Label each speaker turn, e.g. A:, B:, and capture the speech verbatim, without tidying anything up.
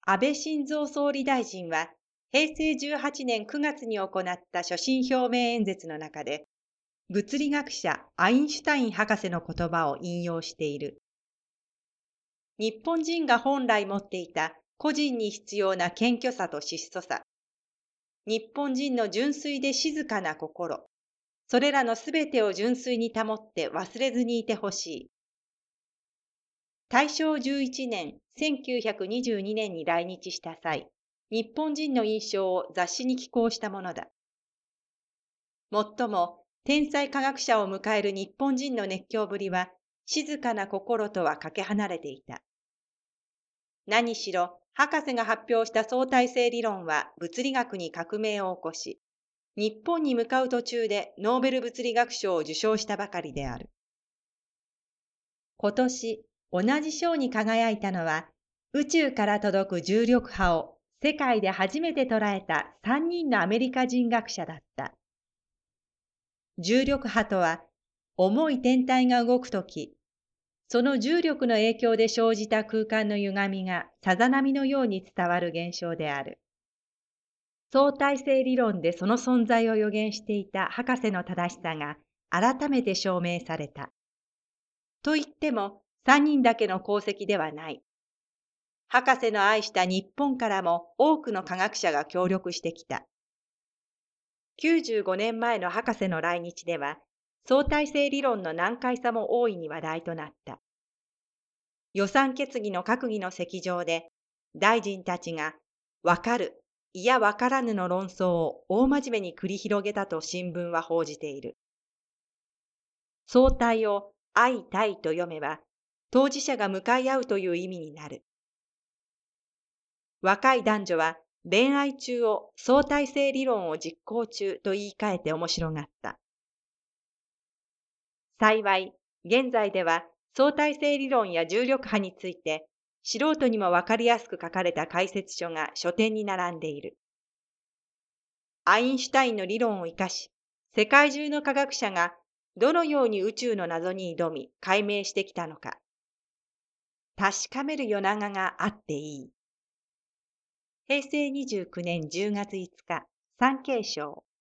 A: 安倍晋三総理大臣は、へいせいじゅうはちねんくがつに行った所信表明演説の中で、物理学者アインシュタイン博士の言葉を引用している。日本人が本来持っていた個人に必要な謙虚さと質素さ、日本人の純粋で静かな心、それらのすべてを純粋に保って忘れずにいてほしい。大正じゅういちねん、せんきゅうひゃくにじゅうにねんに来日した際、日本人の印象を雑誌に寄稿したものだ。もっとも、天才科学者を迎える日本人の熱狂ぶりは、静かな心とはかけ離れていた。何しろ、博士が発表した相対性理論は物理学に革命を起こし、日本に向かう途中でノーベル物理学賞を受賞したばかりである。今年、同じ賞に輝いたのは、宇宙から届く重力波を世界で初めて捉えたさんにんのアメリカ人学者だった。重力波とは、重い天体が動くとき、その重力の影響で生じた空間の歪みがさざ波のように伝わる現象である。相対性理論でその存在を予言していた博士の正しさが改めて証明された。と言ってもさんにんだけの功績ではない。博士の愛した日本からも多くの科学者が協力してきた。きゅうじゅうごねんまえの博士の来日では、相対性理論の難解さも大いに話題となった。予算決議の閣議の席上で、大臣たちが、わかる、いやわからぬの論争を大真面目に繰り広げたと新聞は報じている。相対を相対と読めば、当事者が向かい合うという意味になる。若い男女は恋愛中を相対性理論を実行中と言い換えて面白がった。幸い、現在では相対性理論や重力波について素人にもわかりやすく書かれた解説書が書店に並んでいる。アインシュタインの理論を生かし、世界中の科学者がどのように宇宙の謎に挑み解明してきたのか、確かめる夜長があっていい。へいせいにじゅうきゅうねんじゅうがついつか、産経省。